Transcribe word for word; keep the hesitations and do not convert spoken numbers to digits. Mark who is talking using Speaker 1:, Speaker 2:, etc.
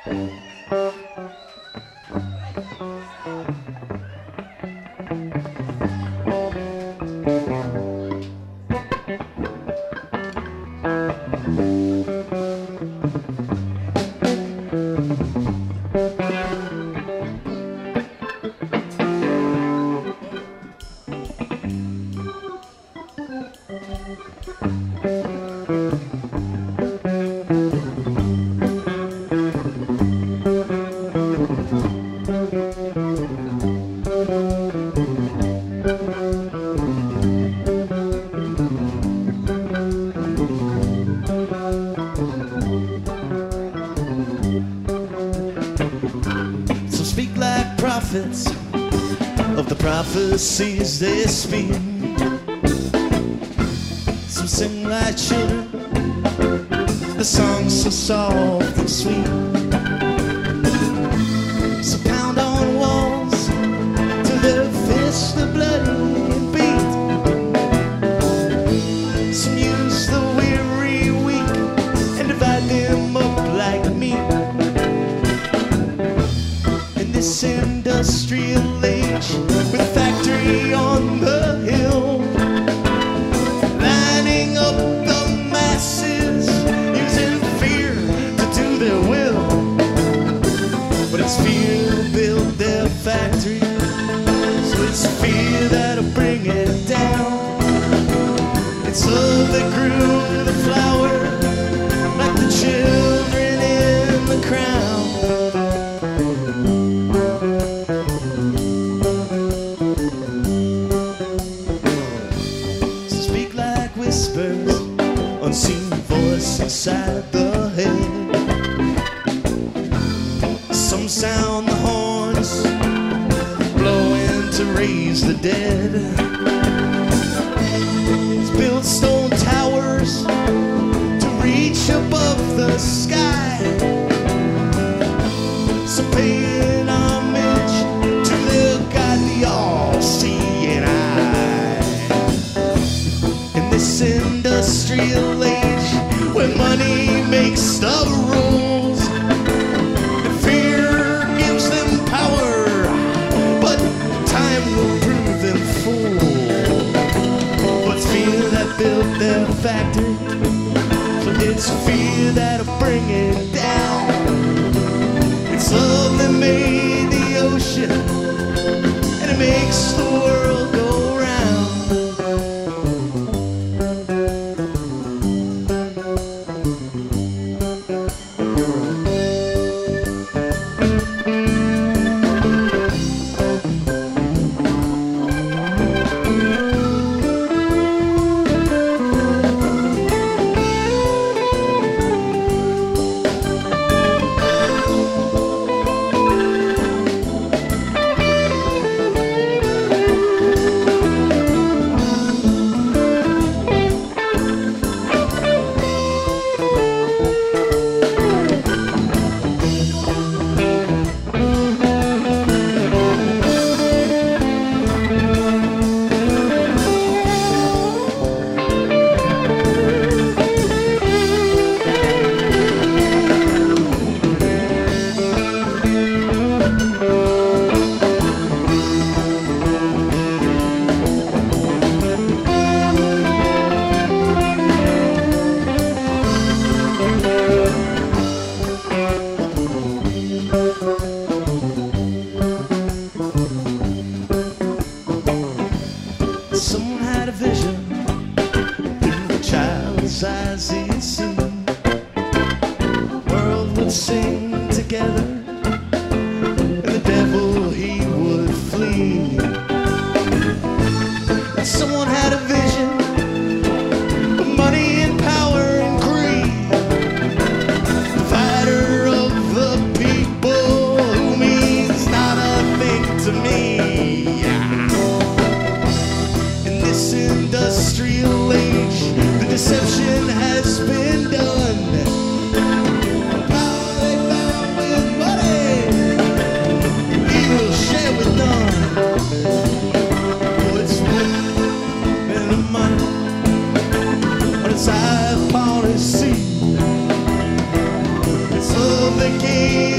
Speaker 1: So speak like prophets of the prophecies they speak. So sing like children the songs so soft and sweet. So pound on walls till their fists are bloody and beat. So use the weary weak and divide them up like meat. In this industrial age, with a factory on the hill, lining up the masses, using fear to do their will. But it's fear that built their factory, so it's fear that'll bring it down. It's love that grew the flower, like the children in the crown. So speak like whispers, unseen voice inside the head. Some sound the horns, blowing to raise the dead. It's built stone towers to reach above the sky. So paying homage to the God, the all-seeing eye. In this industrial age, where money makes the rules, and fear gives them power, but time will prove them fools. But it's fear that built their factory, so it's fear that'll bring it down. It's love that made the ocean, and it makes the world go round. Someone had a vision through a child's eyes he'd seen. The world would sing together, and the devil he would flee. And someone had a vision of money and power and greed. The fighter of the people who means not a thing to me. Industrial age, the deception has been done. Power they found with money, evil share with none. Oh, it's women and money on its high upon his seat. It's love that gave